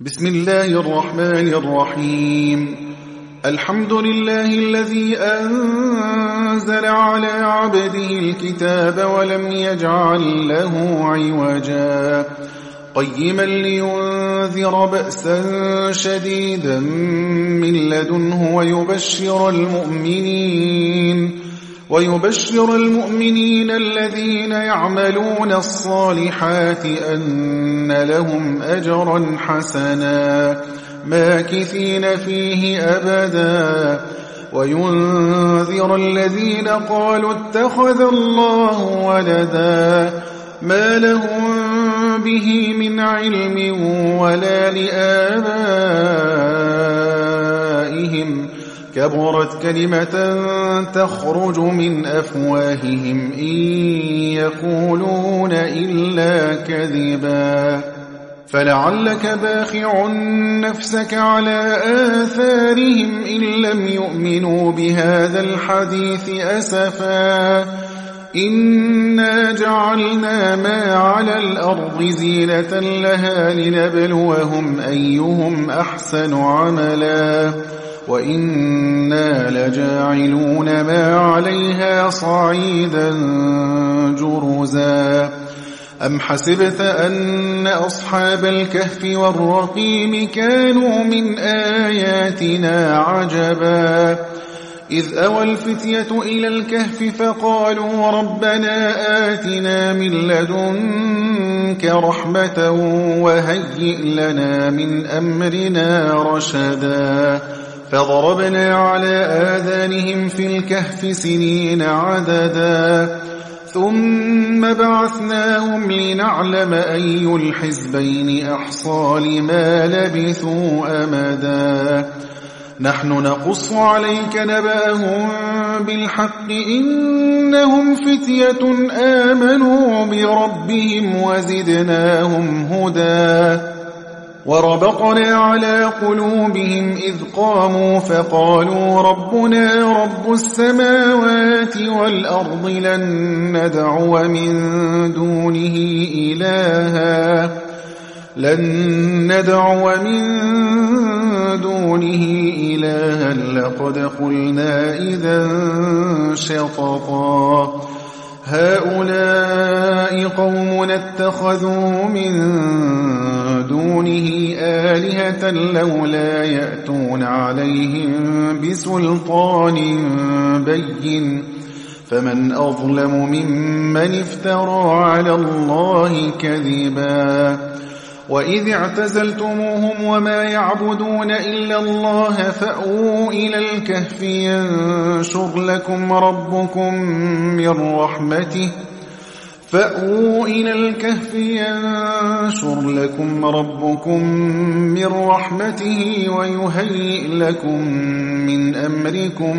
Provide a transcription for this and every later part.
بسم الله الرحمن الرحيم. الحمد لله الذي أنزل على عبده الكتاب ولم يجعل له عوجا قيما لينذر بأسا شديدا من لدنه ويبشر المؤمنين الذين يعملون الصالحات أن لهم أجرا حسنا ماكثين فيه أبدا وينذر الذين قالوا اتخذ الله ولدا ما لهم به من علم ولا لآبائهم كبرت كلمة تخرج من أفواههم إن يقولون إلا كذبا فلعلك باخع نفسك على آثارهم إن لم يؤمنوا بهذا الحديث أسفا إنا جعلنا ما على الأرض زينة لها لنبلوهم أيهم أحسن عملا وإنا لجاعلون ما عليها صعيدا جرزا أم حسبت أن أصحاب الكهف والرقيم كانوا من آياتنا عجبا إذ أوى الفتية إلى الكهف فقالوا ربنا آتنا من لدنك رحمة وهيئ لنا من أمرنا رشدا فضربنا على آذانهم في الكهف سنين عددا ثم بعثناهم لنعلم أي الحزبين أحصى لما لبثوا أمدا نحن نقص عليك نبأهم بالحق إنهم فتية آمنوا بربهم وزدناهم هدى وربطنا على قلوبهم إذ قاموا فقالوا ربنا رب السماوات والأرض لن ندعو من دونه إلها لقد قلنا إذا شططا هؤلاء قومنا اتخذوا من دونه آلهة لولا يأتون عليهم بسلطان بين فمن أظلم ممن افترى على الله كذبا وإذ اعتزلتموهم وما يعبدون إلا الله فأووا إلى الكهف ينشر لكم ربكم من رحمته ويهيئ لكم من أمركم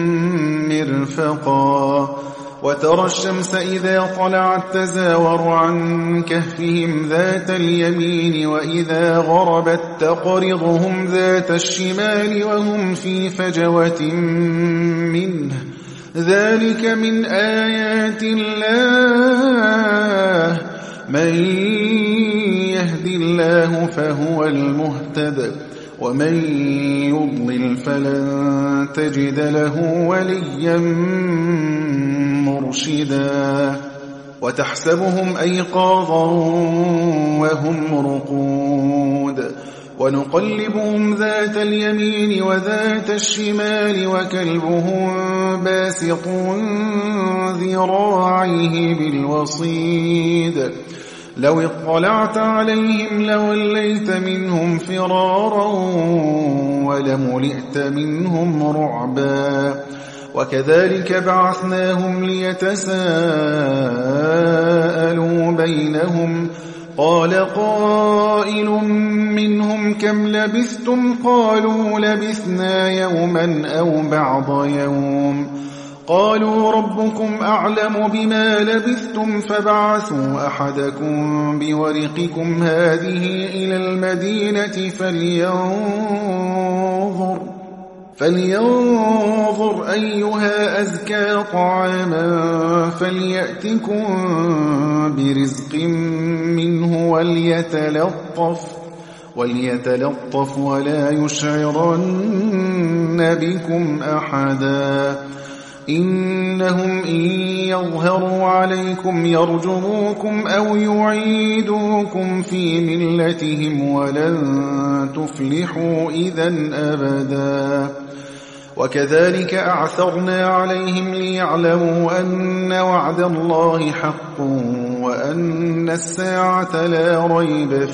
مرفقا وترى الشمس إذا طلعت تزاور عن كهفهم ذات اليمين وإذا غربت تقرضهم ذات الشمال وهم في فجوة منه ذلك من آيات الله من يهد الله فهو المهتد ومن يضلل فلن تجد له وليا مرشدا وتحسبهم أيقاظا وهم رقود ونقلبهم ذات اليمين وذات الشمال وكلبهم باسط ذراعيه بالوصيد لو اطلعت عليهم لوليت منهم فرارا ولملئت منهم رعبا وكذلك بعثناهم ليتساءلوا بينهم قال قائل منهم كم لبثتم قالوا لبثنا يوما أو بعض يوم قالوا ربكم أعلم بما لبثتم فبعثوا أحدكم بورقكم هذه إلى المدينة فلينظر أيها أزكى طعاما فليأتكم برزق منه وليتلطف ولا يشعرن بكم أحدا إنهم إن يظهروا عليكم يرجموكم أو يعيدوكم في ملتهم ولن تفلحوا إذن أبدا وكذلك أعثرنا عليهم ليعلموا أن وعد الله حق وأن الساعة لا ريب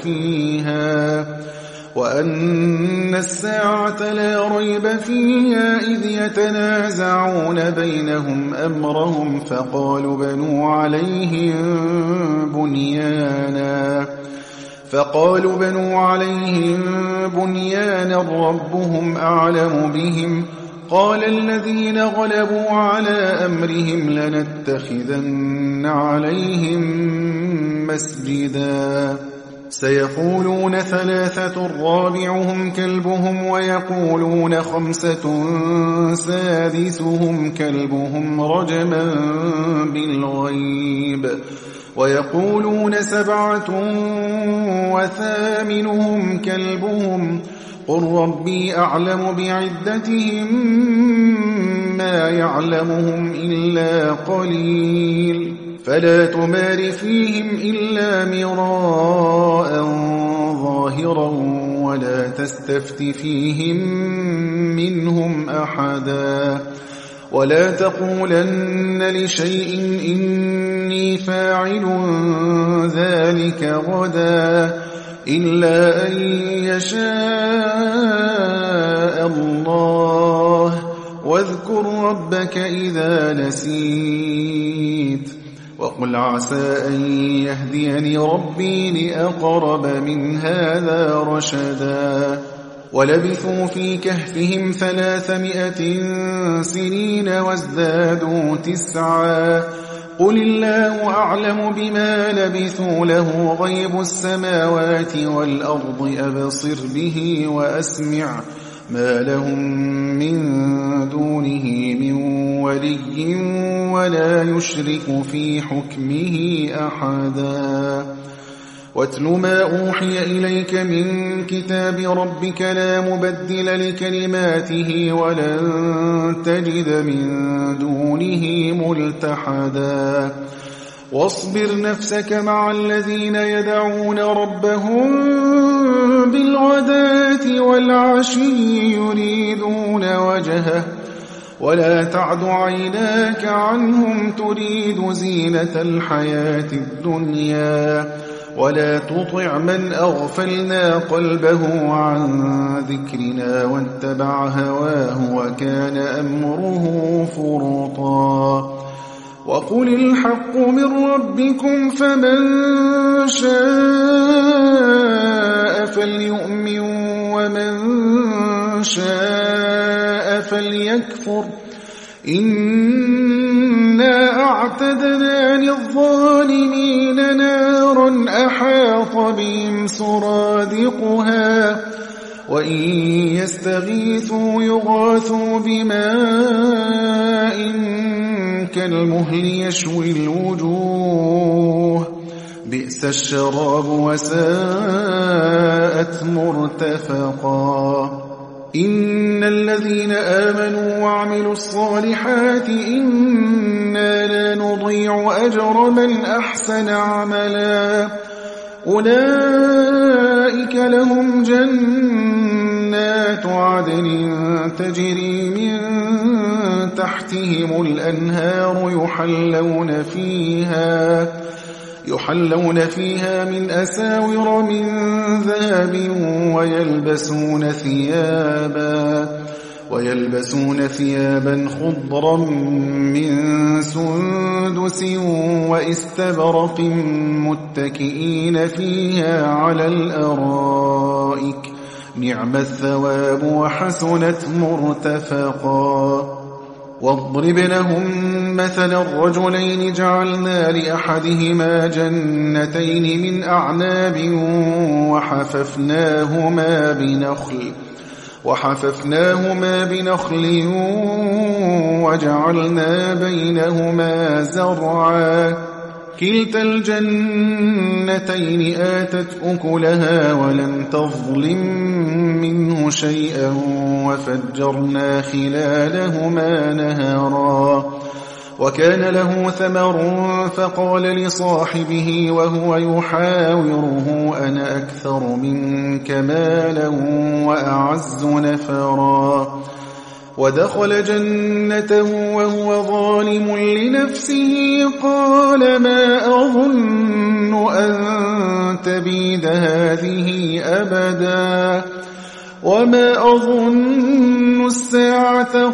فيها إذ يتنازعون بينهم أمرهم فقالوا بنوا عليهم بنيانا ربهم أعلم بهم قال الذين غلبوا على أمرهم لنتخذن عليهم مسجدا سيقولون 3 رابعهم كلبهم ويقولون 5 سادسهم كلبهم رجما بالغيب ويقولون 7 وثامنهم كلبهم قل ربي أعلم بعدتهم ما يعلمهم إلا قليل فلا تمار فيهم إلا مراء ظاهرا ولا تستفت فيهم منهم أحدا ولا تقولن لشيء إني فاعل ذلك غدا إلا أن يشاء الله واذكر ربك إذا نسيت وقل عسى أن يهديني ربي لأقرب من هذا رشدا ولبثوا في كهفهم 300 سنين وازدادوا 9 قل الله أعلم بما لبثوا له غيب السماوات والأرض أبصر به وأسمع ما لهم من دونه من ولي ولا يشرك في حكمه أحدا واتل ما أوحي إليك من كتاب ربك لا مبدل لكلماته ولن تجد من دونه ملتحدا واصبر نفسك مع الذين يدعون ربهم بالغداة والعشي يريدون وجهه ولا تعد عيناك عنهم تريد زينة الحياة الدنيا ولا تطع من أغفلنا قلبه عن ذكرنا واتبع هواه وكان أمره فرطا وقل الحق من ربكم فمن شاء فليؤمن ومن شاء فليكفر إنا أعتدنا للظالمين نارا أحاط بهم سرادقها وإن يستغيثوا يغاثوا بماء كالمهل يشوي الوجوه بئس الشراب وساءت مرتفقا إن الذين آمنوا وعملوا الصالحات إنا لا نضيع أجر من أحسن عملا أولئك لهم جنات عدن تجري من تحتهم الأنهار يحلون فيها من أساور من ذهب ويلبسون ثيابا خضرا من سندس واستبرق متكئين فيها على الأرائك نعم الثواب وحسنت مرتفقا واضرب لهم مثلا الرجلين جعلنا لأحدهما جنتين من أعناب وحففناهما بنخل وجعلنا بينهما زرعا كلتا الجنتين آتت أكلها ولم تظلم منه شيئا وفجرنا خلالهما نهرا وكان له ثمر فقال لصاحبه وهو يحاوره أنا أكثر منك مالا وأعز نفرا ودخل جنته وهو ظالم لنفسه قال ما أظن أن تبيد هذه أبدا وما أظن الساعة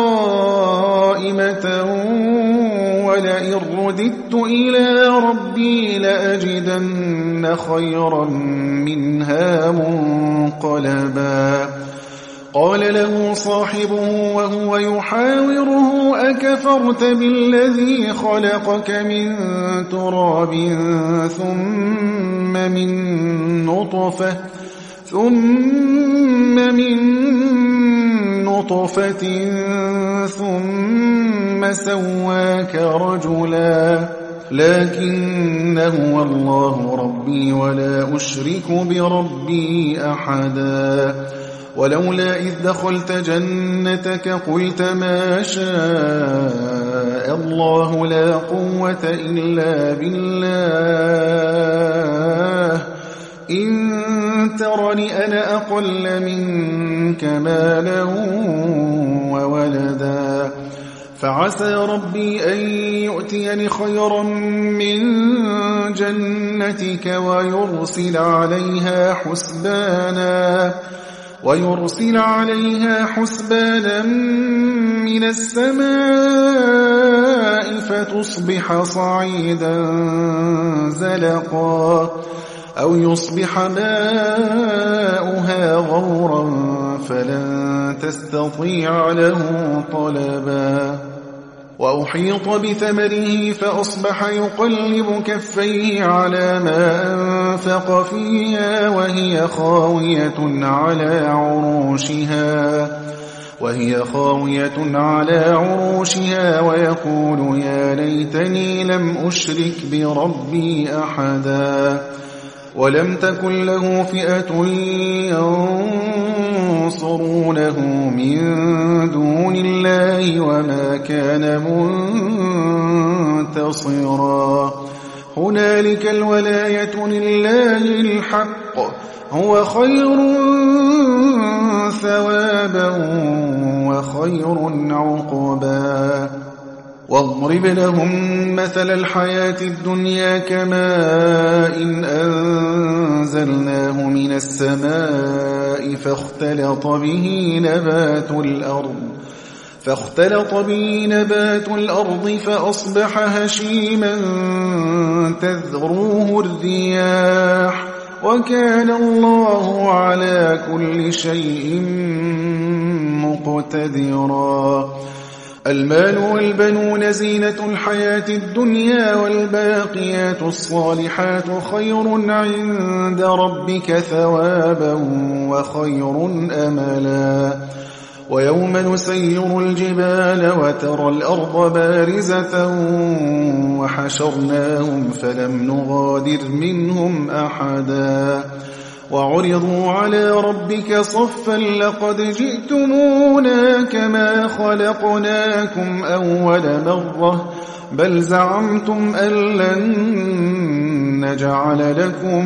قائمة ولئن رددت إلى ربي لأجدن خيرا منها منقلبا قال له صاحبه وهو يحاوره أكفرت بالذي خلقك من تراب ثم من نطفة ثم سواك رجلا لكن هو الله ربي ولا أشرك بربي أحدا ولولا إذ دخلت جنتك قلت ما شاء الله لا قوة إلا بالله إن ترني أنا أقل منك مالا وولدا فعسى ربي أن يؤتيني خيرا من جنتك ويرسل عليها حسبانا من السماء فتصبح صعيدا زلقا أو يصبح ماؤها غورا فلن تستطيع له طلبا وأحيط بثمره فأصبح يقلب كفيه على ما أنفق فيها وهي خاوية على عروشها ويقول يا ليتني لم أشرك بربي أحدا ولم تكن له فئة ينصرونه من دون الله وما كان منتصرا هنالك الولاية لله الحق هو خير ثوابا وخير عقبا واضرب لهم مثل الحياة الدنيا كماء إن أنزلناه من السماء فاختلط به نبات الأرض فأصبح هشيما تذروه الرياح وكان الله على كل شيء مقتدرا المال والبنون زينة الحياة الدنيا والباقيات الصالحات خير عند ربك ثوابا وخير أملا ويوم نسير الجبال وترى الأرض بارزة وحشرناهم فلم نغادر منهم أحدا وعرضوا على ربك صفا لقد جئتمونا كما خلقناكم أول مرة بل زعمتم أن لن نجعل لكم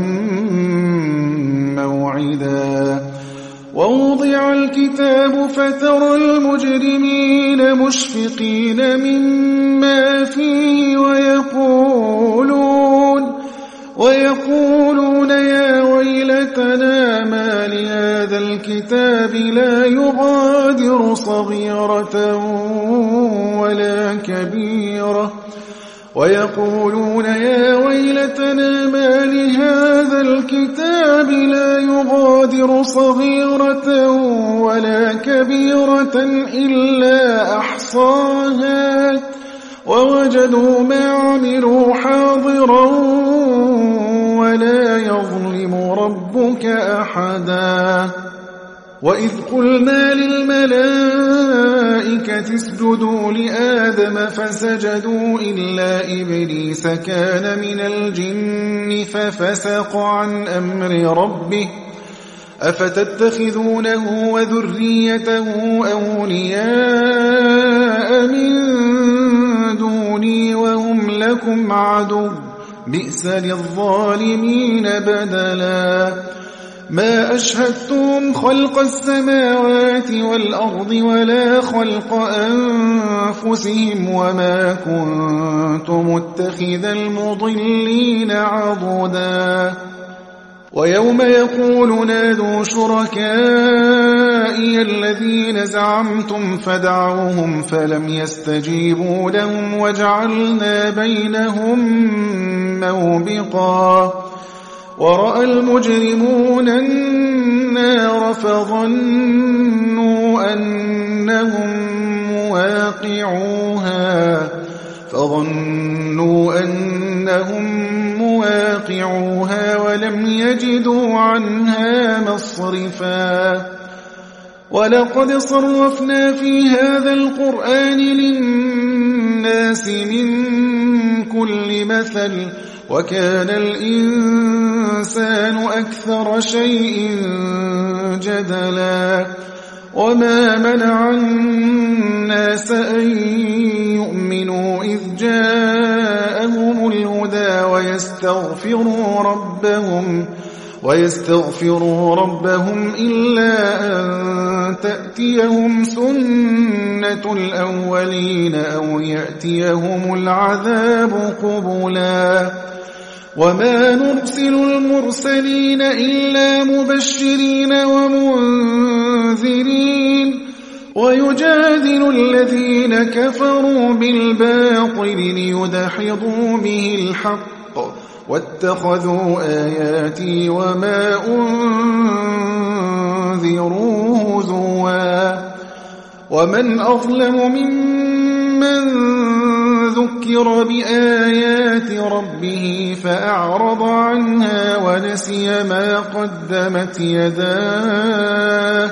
موعدا ووضع الكتاب فترى المجرمين مشفقين مما فيه ويقولون يا ويلتنا ما لهذا الكتاب لا يغادر صغيرة ولا كبيرة ويقولون يا ويلتنا ما لهذا الكتاب لا يغادر صغيرة ولا كبيرة إلا أحصاها ووجدوا ما عملوا حاضرا ولا يظلم ربك أحدا وإذ قلنا للملائكة اسجدوا لآدم فسجدوا إلا إبليس كان من الجن ففسق عن أمر ربه أفتتخذونه وذريته أولياء من دوني وهم لكم عدو بئس للظالمين بدلا ما أشهدتم خلق السماوات والأرض ولا خلق أنفسهم وما كنت متخذ المضلين عضدا ويوم يقول نادوا شركائي الذين زعمتم فدعوهم فلم يستجيبوا لهم وجعلنا بينهم موبقا ورأى المجرمون النار فظنوا أنهم مواقعوها ولم يجدوا عنها مصرفا ولقد صرفنا في هذا القرآن للناس من كل مثل وكان الإنسان أكثر شيء جدلا وما منع الناس أن يؤمنوا إذ جاءهم الهدى ويستغفروا ربهم إلا أن تأتيهم سنة الأولين أو يأتيهم العذاب قبلا وما نرسل المرسلين إلا مبشرين ومنذرين ويجادل الذين كفروا بالباطل ليدحضوا به الحق واتخذوا آياتي وما أنذروا هزوا ومن أظلم ممن ذكر بآيات ربه فأعرض عنها ونسي ما قدمت يداه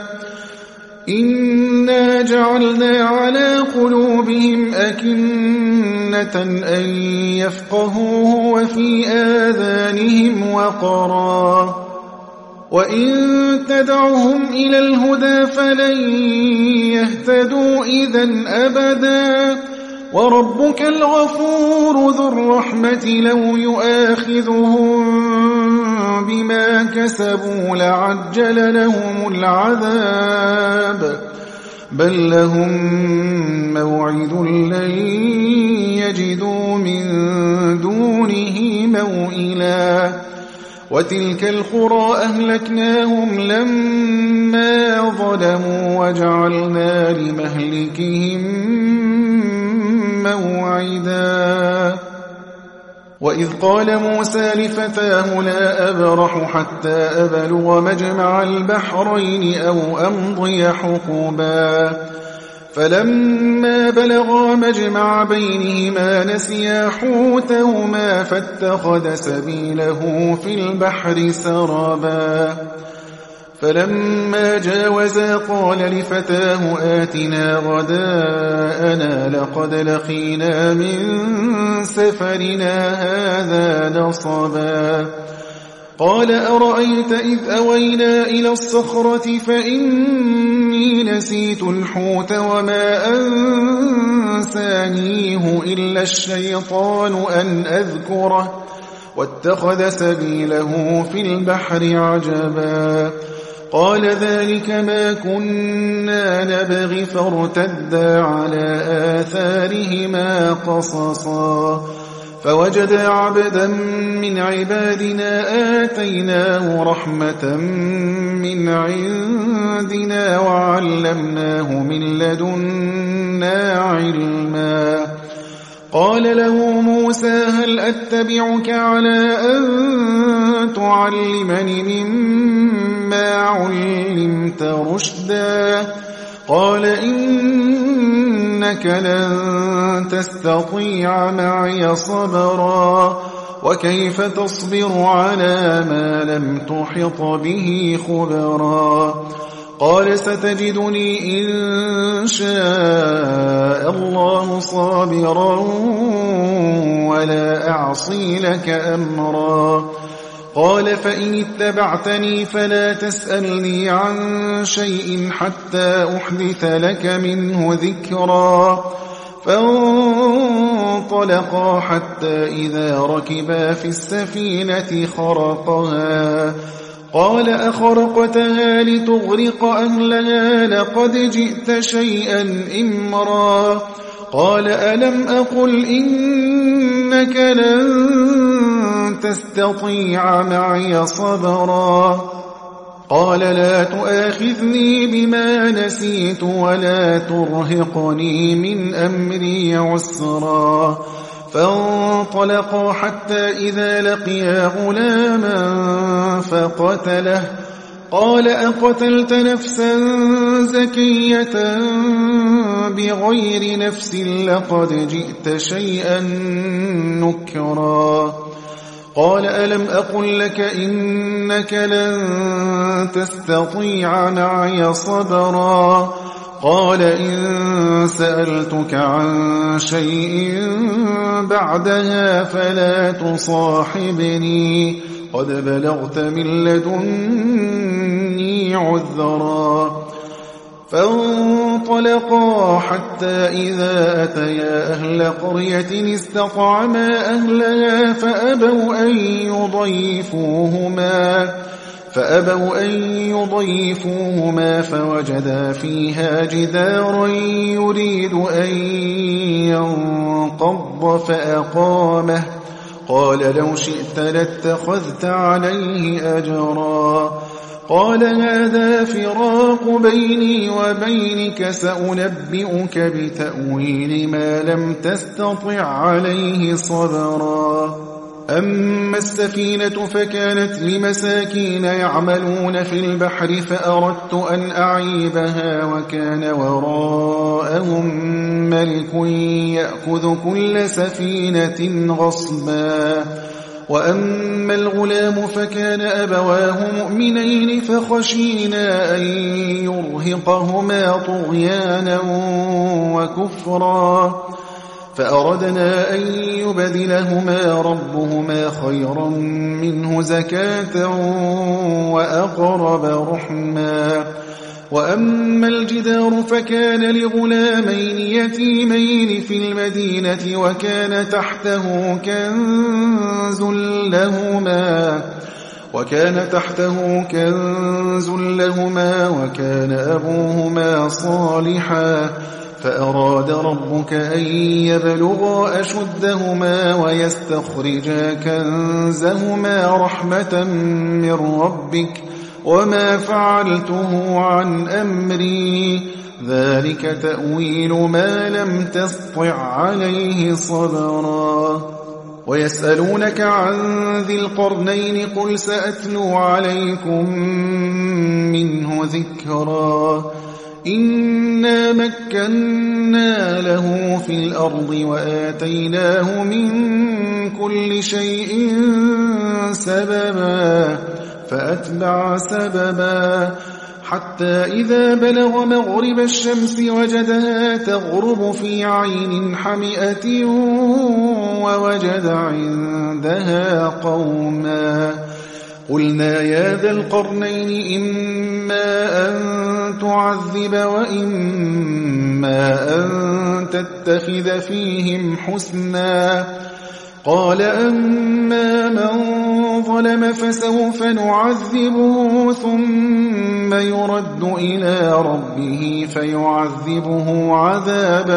إنا جعلنا على قلوبهم أكنة أن يفقهوه وفي آذانهم وقرا وإن تدعهم إلى الهدى فلن يهتدوا إذن أبدا وربك الغفور ذو الرحمة لو يؤاخذهم بما كسبوا لعجل لهم العذاب بل لهم موعد لن يجدوا من دونه موئلا وتلك القرى أهلكناهم لما ظلموا وجعلنا لمهلكهم موعدا وإذ قال موسى لفتاه لا أبرح حتى أبلغ مجمع البحرين أو أمضي حقبا فلما بلغا مجمع بينهما نسيا حوتهما فاتخذ سبيله في البحر سربا فلما جاوزا قال لفتاه آتنا غداءنا لقد لقينا من سفرنا هذا نصبا قال أرأيت إذ أوينا إلى الصخرة فإني نسيت الحوت وما أنسانيه إلا الشيطان أن أذكره واتخذ سبيله في البحر عجبا قال ذلك ما كنا نبغي فارتدا على آثارهما قصصا فوجدا عبدا من عبادنا آتيناه رحمة من عندنا وعلمناه من لدنا علما قال له موسى هل أتبعك على أن تعلمني مما علمت رشدا قال إنك لن تستطيع معي صبرا وكيف تصبر على ما لم تحط به خبرا قال ستجدني إن شاء الله صابرا ولا أعصي لك أمرا. قال فإن اتبعتني فلا تسألني عن شيء حتى أحدث لك منه ذكرا. فانطلقا حتى إذا ركبا في السفينة خرقها. قال أخرقتها لتغرق أهلها لقد جئت شيئا إمرا. قال ألم أقل إنك لن تستطيع معي صبرا. قال لا تؤاخذني بما نسيت ولا ترهقني من أمري عسرا. فانطلقا حتى إذا لقيا غلاما فقتله. قال أقتلت نفسا زكية بغير نفس لقد جئت شيئا نكرا. قال ألم أقل لك إنك لن تستطيع معي صبرا. قال إن سألتك عن شيء بعدها فلا تصاحبني قد بلغت من لدني عذرا. فانطلقا حتى إذا أتيا أهل قرية استطعما أهلها فأبوا أن يضيفوهما فوجدا فيها جدارا يريد أن ينقض فأقامه. قال لو شئت لاتخذت عليه أجرا. قال هذا فراق بيني وبينك سأنبئك بتأويل ما لم تستطع عليه صبرا. أما السفينة فكانت لمساكين يعملون في البحر فأردت أن أعيبها وكان وراءهم ملك يأخذ كل سفينة غصبا. وأما الغلام فكان أبواه مؤمنين فخشينا أن يرهقهما طغيانا وكفرا. فأردنا أن يبدلهما ربهما خيرا منه زكاة وأقرب رحما. وأما الجدار فكان لغلامين يتيمين في المدينة وكان تحته كنز لهما وكان أبوهما صالحا. فأراد ربك أن يبلغا أشدهما ويستخرجا كنزهما رحمة من ربك وما فعلته عن أمري ذلك تأويل ما لم تسطع عليه صبرا. ويسألونك عن ذي القرنين قل سأتلو عليكم منه ذكرا. إنا مكنا له في الأرض وآتيناه من كل شيء سببا فأتبع سببا حتى إذا بلغ مغرب الشمس وجدها تغرب في عين حمئة ووجد عندها قوما. قلنا يا ذا القرنين إما أن تعذب وإما أن تتخذ فيهم حسنا. قال أما من ظلم فسوف نعذبه ثم يرد إلى ربه فيعذبه عذابا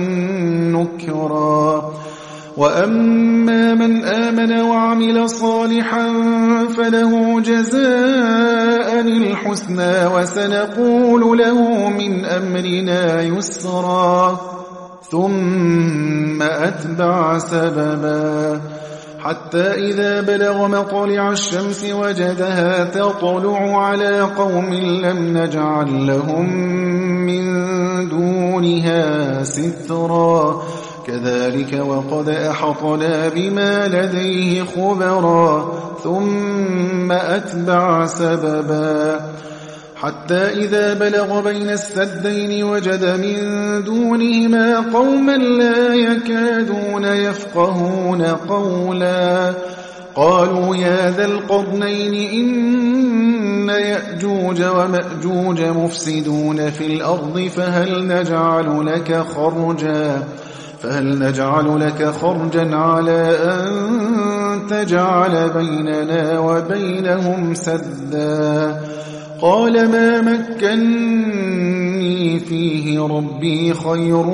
نكرا. وأما من آمن وعمل صالحا فله جزاء الحسنى وسنقول له من أمرنا يسرا. ثم أتبع سببا حتى إذا بلغ مطلع الشمس وجدها تطلع على قوم لم نجعل لهم من دونها سترا. كذلك وقد أحطنا بما لديه خبرا. ثم أتبع سببا حتى إذا بلغ بين السدين وجد من دونهما قوما لا يكادون يفقهون قولا قالوا يا ذا القرنين إن يأجوج ومأجوج مفسدون في الأرض فهل نجعل لك خرجا على أن تجعل بيننا وبينهم سدا قال ما مكني فيه ربي خير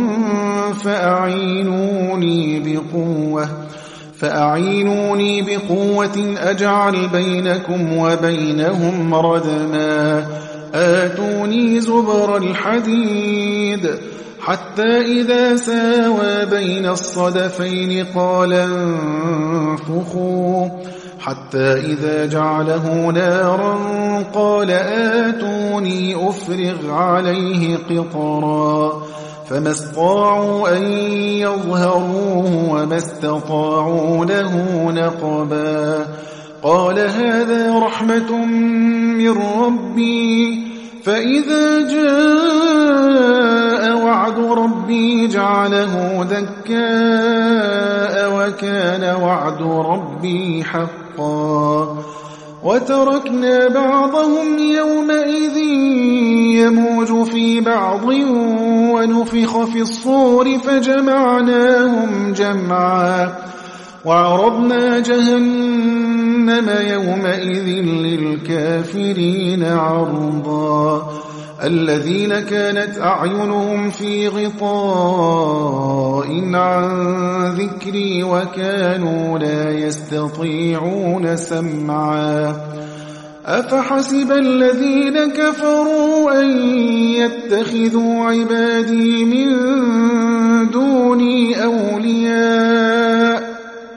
فأعينوني بقوة أجعل بينكم وبينهم ردما آتوني زبر الحديد حتى إذا ساوى بين الصدفين قال انفخوا حتى إذا جعله نارا قال آتوني أفرغ عليه قطرا فما استطاعوا أن يظهروه وما استطاعوا له نقبا قال هذا رحمة من ربي فإذا جاء وعد ربي جعله دكاء وكان وعد ربي حقا وتركنا بعضهم يومئذ يموج في بعض ونفخ في الصور فجمعناهم جمعا وعرضنا جهنم يومئذ للكافرين عرضا الذين كانت أعينهم في غطاء عن ذكري وكانوا لا يستطيعون سمعا أفحسب الذين كفروا أن يتخذوا عبادي من دوني أولياء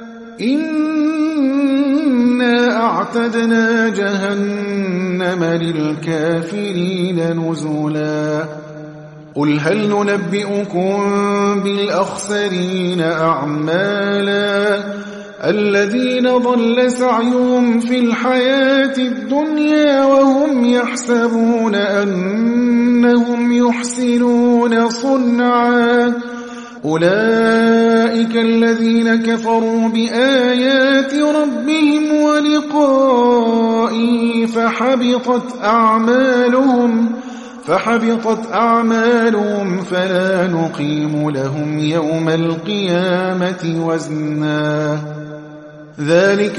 إنا أعتدنا جهنم للكافرين نزلا قل هل ننبئكم بالأخسرين أعمالا الذين ضل سعيهم في الحياة الدنيا وهم يحسبون أنهم يحسنون صنعا أولئك الذين كفروا بآيات ربهم ولقائه فحبطت أعمالهم فلا نقيم لهم يوم القيامة وزنا ذلك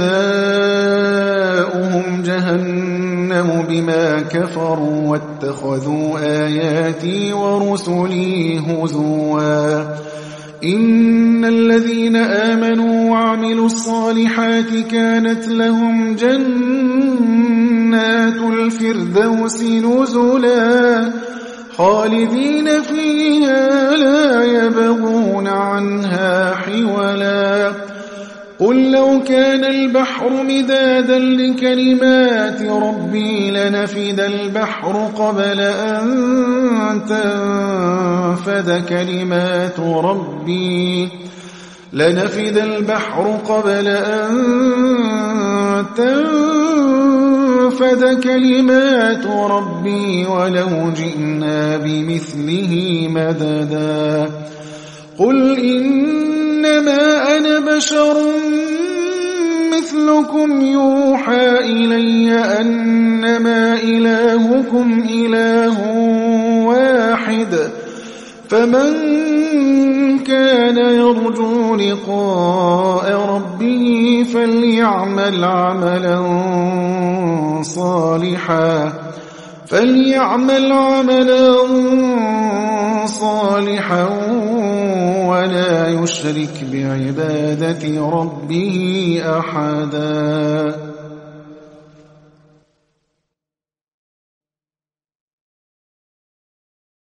جزاؤهم جهنم بما كفروا واتخذوا آياتي ورسلي هزوا إن الذين آمنوا وعملوا الصالحات كانت لهم جنات الفردوس نزلا خالدين فيها لا يبغون عنها حولا قل لو كان البحر مدادا لكلمات ربي لنفد البحر قبل أن تنفد كلمات ربي ولو جئنا بمثله مددا قل إنما أنا بشر مثلكم يوحى إلي أنما إلهكم إله واحد فمن كان يرجو لقاء ربه فليعمل عملا صالحا ولا يشرك بعبادة ربه أحدا